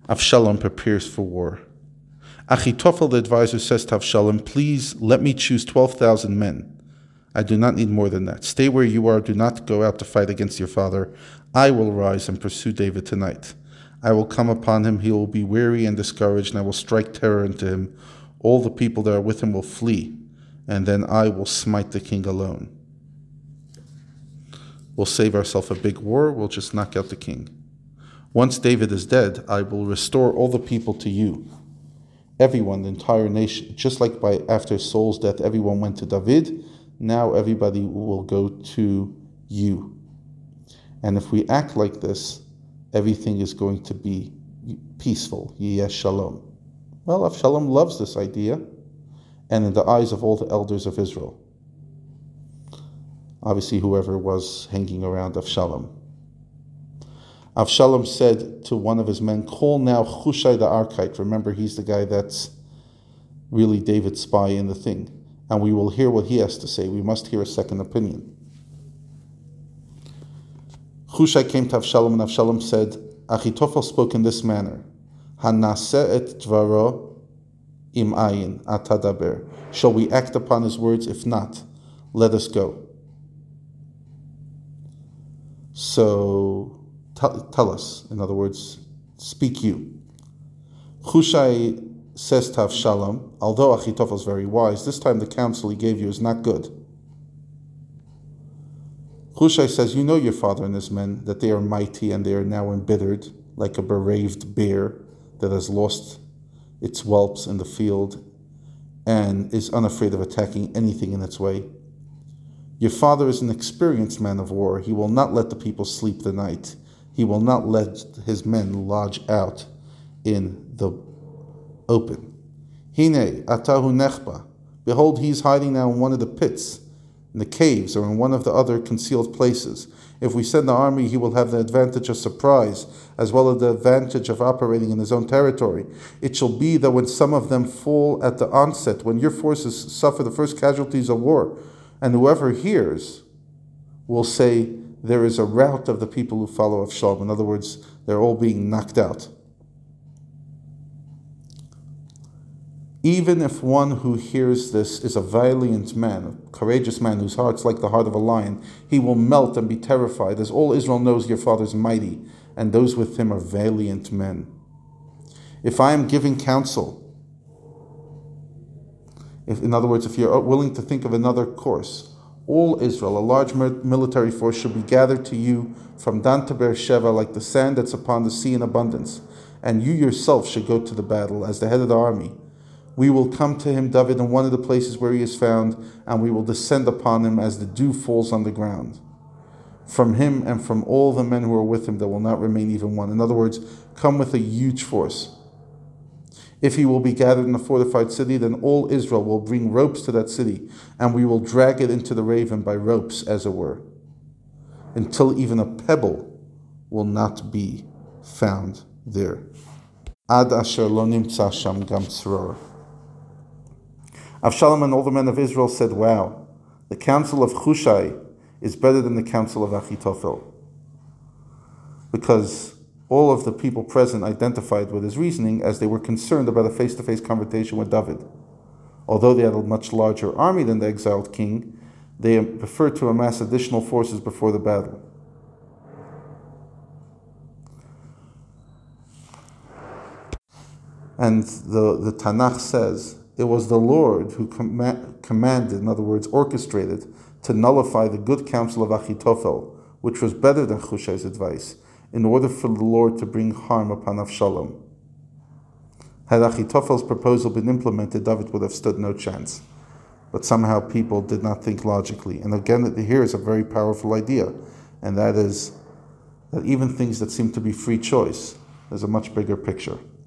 Avshalom prepares for war. Achitophel, the advisor, says to Avshalom, please let me choose 12,000 men. I do not need more than that. Stay where you are. Do not go out to fight against your father. I will rise and pursue David tonight. I will come upon him. He will be weary and discouraged, and I will strike terror into him. All the people that are with him will flee, and then I will smite the king alone. We'll save ourselves a big war. We'll just knock out the king. Once David is dead, I will restore all the people to you. Everyone, the entire nation, just like after Saul's death, everyone went to David. Now everybody will go to you. And if we act like this, everything is going to be peaceful. Yesh shalom. Well, Avshalom loves this idea, and in the eyes of all the elders of Israel. Obviously, whoever was hanging around Avshalom. Avshalom said to one of his men, call now Hushai the Archite. Remember, he's the guy that's really David's spy in the thing. And we will hear what he has to say. We must hear a second opinion. Hushai came to Avshalom, and Avshalom said, Achitophel spoke in this manner, Hanaseh et dvaro im ayin atadaber. Shall we act upon his words? If not, let us go. So, tell us. In other words, speak you. Hushai says to Avshalom, although Achitophel is very wise, this time the counsel he gave you is not good. Hushai says, you know your father and his men, that they are mighty and they are now embittered, like a bereaved bear that has lost its whelps in the field and is unafraid of attacking anything in its way. Your father is an experienced man of war. He will not let the people sleep the night. He will not let his men lodge out in the open. Hine atahu nechba. Behold, he is hiding now in one of the pits, in the caves, or in one of the other concealed places. If we send the army, he will have the advantage of surprise, as well as the advantage of operating in his own territory. It shall be that when some of them fall at the onset, when your forces suffer the first casualties of war, and whoever hears will say, there is a rout of the people who follow Avshalom. In other words, they're all being knocked out. Even if one who hears this is a valiant man, a courageous man whose heart's like the heart of a lion, he will melt and be terrified, as all Israel knows your father is mighty, and those with him are valiant men. If I am giving counsel, in other words, if you're willing to think of another course, all Israel, a large military force, should be gathered to you from Dan to Beersheba like the sand that's upon the sea in abundance, and you yourself should go to the battle as the head of the army. We will come to him, David, in one of the places where he is found, and we will descend upon him as the dew falls on the ground. From him and from all the men who are with him, there will not remain even one. In other words, come with a huge force. If he will be gathered in a fortified city, then all Israel will bring ropes to that city, and we will drag it into the raven by ropes, as it were, until even a pebble will not be found there. Ad asher lo nimtza sham gam tzror. Avshalom and all the men of Israel said, wow, the counsel of Hushai is better than the counsel of Achitophel. Because all of the people present identified with his reasoning, as they were concerned about a face-to-face confrontation with David. Although they had a much larger army than the exiled king, they preferred to amass additional forces before the battle. And the Tanakh says, it was the Lord who commanded, in other words, orchestrated, to nullify the good counsel of Achitophel, which was better than Hushai's advice, in order for the Lord to bring harm upon Avshalom. Had Achitophel's proposal been implemented, David would have stood no chance. But somehow people did not think logically. And again, here is a very powerful idea, and that is that even things that seem to be free choice, there's a much bigger picture.